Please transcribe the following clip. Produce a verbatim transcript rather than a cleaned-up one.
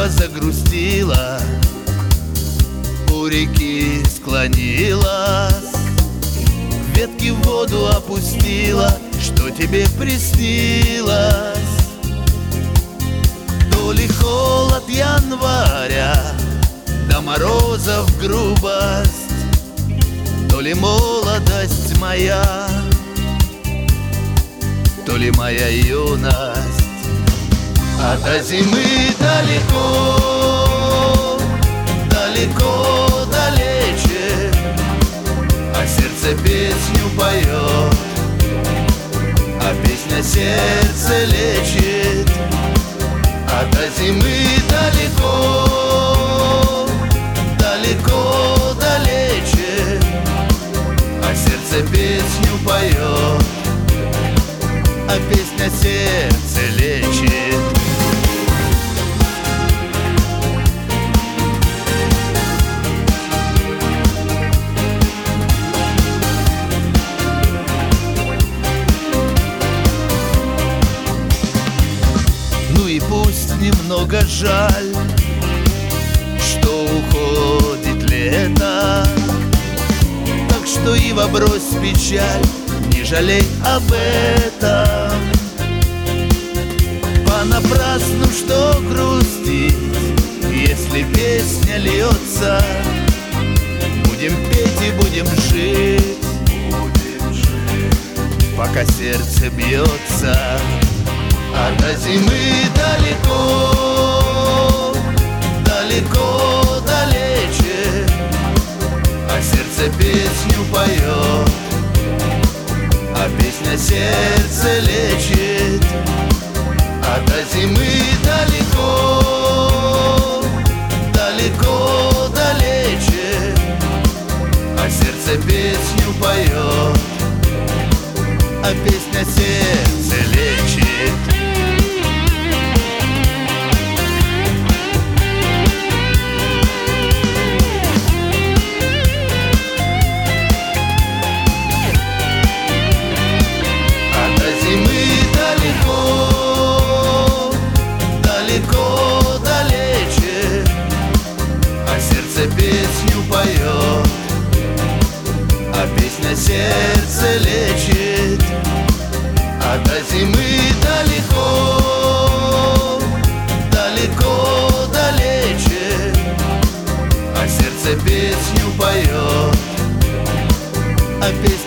Грубо загрустила, у реки склонилась, ветки в воду опустила. Что тебе приснилось? То ли холод января, до морозов грубость, то ли молодость моя, то ли моя юность. А до зимы далеко, далеко, далече, а сердце песню поет, а песня сердце лечит. А до зимы далеко, далеко, далече, а сердце песню поет, а песня сердце лечит. Ну и пусть немного жаль, что уходит лето, так что и брось печаль, не жалей об этом. Понапрасну что грустить, если песня льется. Будем петь и будем жить, будем жить, пока сердце бьется. А до зимы далеко, далеко, далече, а сердце песню поет, а песня сердце лечит. А до зимы далеко, далеко, далече, а сердце песню поет, а песня сердце лечит. Далеко, далече, а сердце песню поет, а песня сердце лечит. А до зимы далеко, далеко, далече, а сердце песню поет, а песня